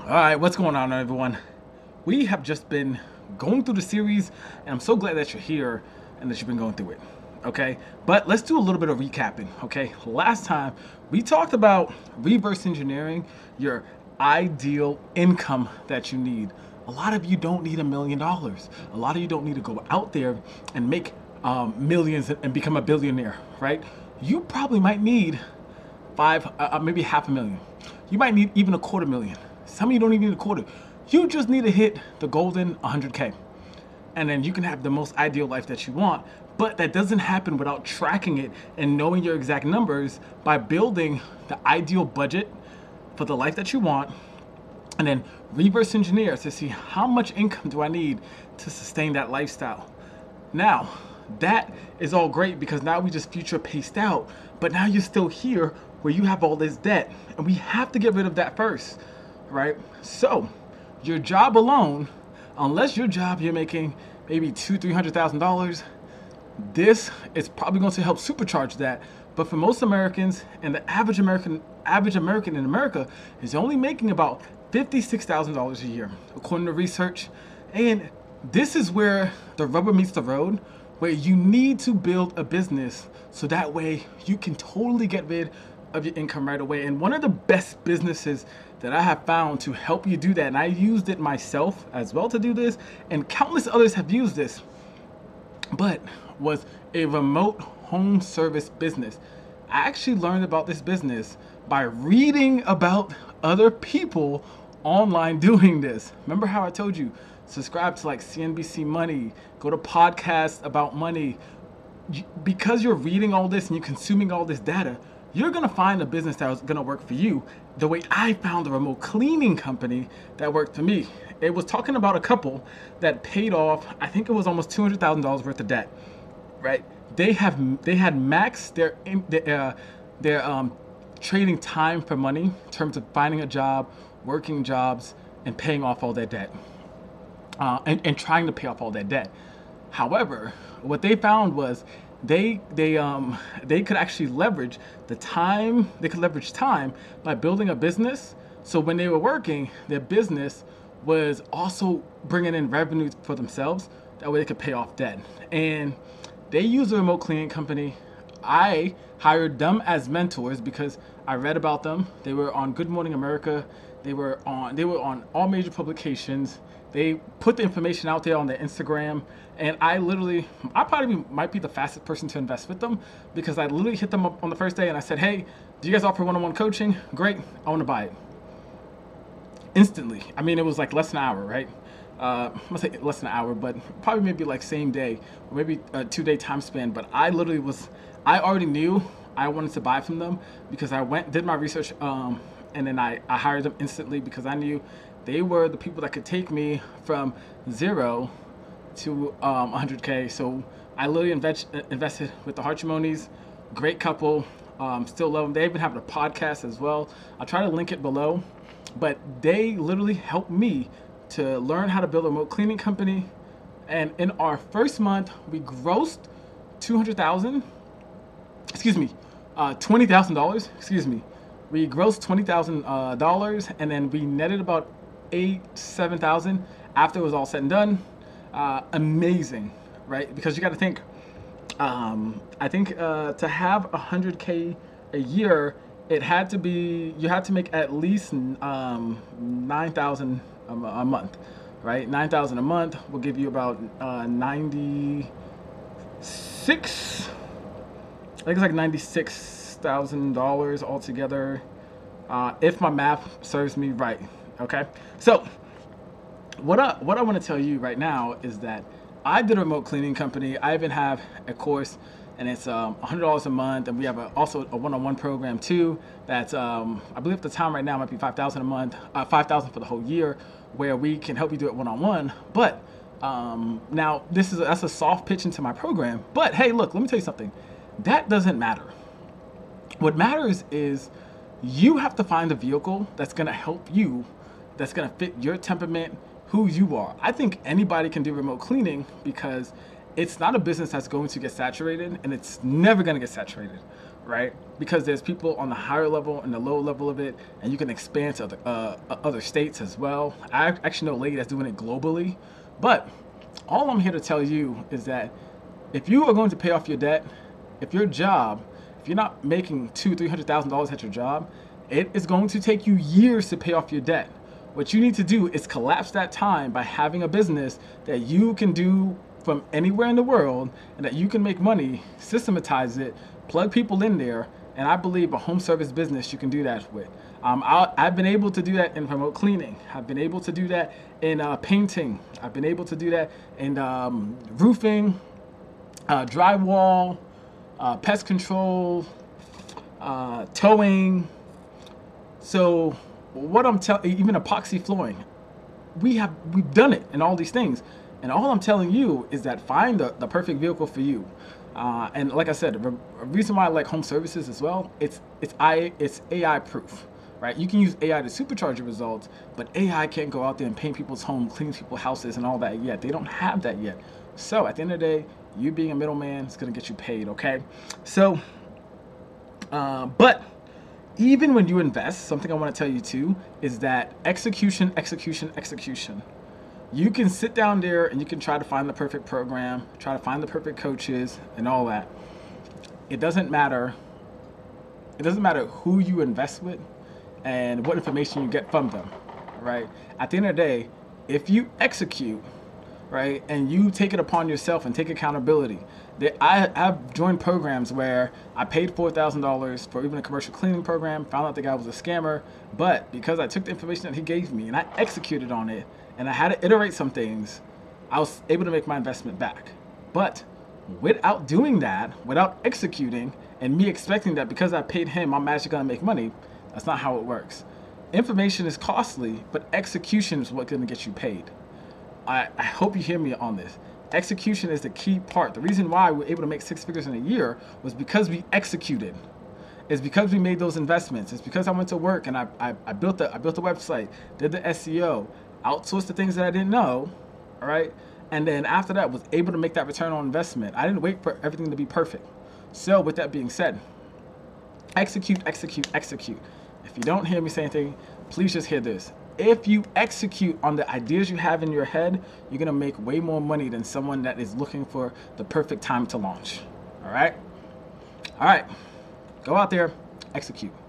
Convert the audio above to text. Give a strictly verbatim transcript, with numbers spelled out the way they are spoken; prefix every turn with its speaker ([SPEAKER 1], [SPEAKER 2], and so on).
[SPEAKER 1] All right, what's going on, everyone? We have just been going through the series, and I'm so glad that you're here and that you've been going through it. Okay, but let's do a little bit of recapping. Okay, last time we talked about reverse engineering your ideal income that you need. A lot of you don't need a million dollars. A lot of you don't need to go out there and make um, millions and become a billionaire, right? You probably might need five, uh, uh, maybe half a million. You might need even a quarter million. Some of you don't even need a quarter. You just need to hit the golden one hundred K. And then you can have the most ideal life that you want. But that doesn't happen without tracking it and knowing your exact numbers by building the ideal budget for the life that you want. And then reverse engineer to see how much income do I need to sustain that lifestyle. Now, that is all great because now we just future paced out. But now you're still here where you have all this debt. And we have to get rid of that first. Right? So your job alone, unless your job you're making maybe two, three hundred thousand dollars, this is probably going to help supercharge that. But for most Americans, and the average American average American in America is only making about fifty-six thousand dollars a year, according to research. And this is where the rubber meets the road, where you need to build a business so that way you can totally get rid of your income right away. And one of the best businesses that I have found to help you do that, and I used it myself as well to do this, and countless others have used this, but was a remote home service business. I actually learned about this business by reading about other people online doing this. Remember how I told you, subscribe to like C N B C Money, go to podcasts about money. Because you're reading all this and you're consuming all this data, you're gonna find a business that was gonna work for you the way I found a remote cleaning company that worked for me. It was talking about a couple that paid off, I think it was almost two hundred thousand dollars worth of debt, right? They have they had maxed their their, uh, their um, trading time for money in terms of finding a job, working jobs, and paying off all their debt, uh, and, and trying to pay off all their debt. However, what they found was they they um they could actually leverage the time they could leverage time by building a business. So when they were working, their business was also bringing in revenue for themselves. That way they could pay off debt. And they use a remote cleaning company. I hired them as mentors because I read about them. They were on Good Morning America. They were on they were on all major publications. They put the information out there on their Instagram, and I literally, I probably might be the fastest person to invest with them because I literally hit them up on the first day and I said, hey, do you guys offer one-on-one coaching? Great, I want to buy it. Instantly. I mean, it was like less than an hour, right? Uh, I'm gonna say less than an hour, but probably maybe like same day, or maybe a two-day time span. But I literally was, I already knew I wanted to buy from them because I went, did my research, um, and then I, I hired them instantly because I knew they were the people that could take me from zero to um, one hundred K. So I literally invest, invested with the Harchimonis. Great couple. Um, still love them. They even have a podcast as well. I'll try to link it below. But they literally helped me to learn how to build a remote cleaning company. And in our first month, we grossed two hundred thousand dollars. Excuse me, uh, twenty thousand dollars. Excuse me. We grossed twenty thousand dollars, uh, and then we netted about eight, seven thousand after it was all said and done. Uh, amazing, right? Because you got to think. Um, I think uh, to have one hundred K a year, it had to be you had to make at least um, nine thousand a, a month, right? Nine thousand a month will give you about uh, ninety six. I think it's like ninety six thousand dollars altogether, uh, if my math serves me right. Okay, so what I what I want to tell you right now is that I did a remote cleaning company. I even have a course, and it's um, one hundred dollars a month, and we have a, also a one-on-one program too. That's um, I believe at the time right now might be five thousand a month, uh, five thousand for the whole year, where we can help you do it one-on-one. But um, now this is a, that's a soft pitch into my program. But hey, look, let me tell you something. That doesn't matter. What matters is you have to find a vehicle that's going to help you, that's going to fit your temperament, who you are. I think anybody can do remote cleaning because it's not a business that's going to get saturated, and it's never going to get saturated, right? Because there's people on the higher level and the low level of it, and you can expand to other, uh, other states as well. I actually know a lady that's doing it globally. But all I'm here to tell you is that if you are going to pay off your debt, if your job, if you're not making two, three hundred thousand dollars at your job, it is going to take you years to pay off your debt. What you need to do is collapse that time by having a business that you can do from anywhere in the world and that you can make money, systematize it, plug people in there, and I believe a home service business you can do that with. Um, I, I've been able to do that in remote cleaning. I've been able to do that in uh, painting. I've been able to do that in um, roofing, uh, drywall, uh, pest control, uh, towing. So what I'm telling, even epoxy flooring, we have we've done it in all these things. And all I'm telling you is that find the, the perfect vehicle for you. Uh, and like I said, the reason why I like home services as well, it's it's I it's A I proof, right? You can use A I to supercharge your results, but A I can't go out there and paint people's homes, clean people's houses, and all that yet. They don't have that yet. So at the end of the day, you being a middleman is gonna get you paid, okay? So, uh, but even when you invest, something I want to tell you too is that execution, execution, execution. You can sit down there and you can try to find the perfect program, try to find the perfect coaches and all that. It doesn't matter. It doesn't matter who you invest with and what information you get from them, right? At the end of the day, if you execute, right, and you take it upon yourself and take accountability. I, I've joined programs where I paid four thousand dollars for even a commercial cleaning program, found out the guy was a scammer, but because I took the information that he gave me and I executed on it, and I had to iterate some things, I was able to make my investment back. But without doing that, without executing, and me expecting that because I paid him, I'm actually gonna make money, that's not how it works. Information is costly, but execution is what's gonna get you paid. I, I hope you hear me on this. Execution is the key part. The reason why we were able to make six figures in a year was because we executed. It's because we made those investments. It's because I went to work and I, I, I built the I built a website, did the S E O, outsourced the things that I didn't know, all right? And then after that, was able to make that return on investment. I didn't wait for everything to be perfect. So with that being said, execute, execute, execute. If you don't hear me say anything, please just hear this. If you execute on the ideas you have in your head, you're gonna make way more money than someone that is looking for the perfect time to launch, all right? All right, go out there, execute.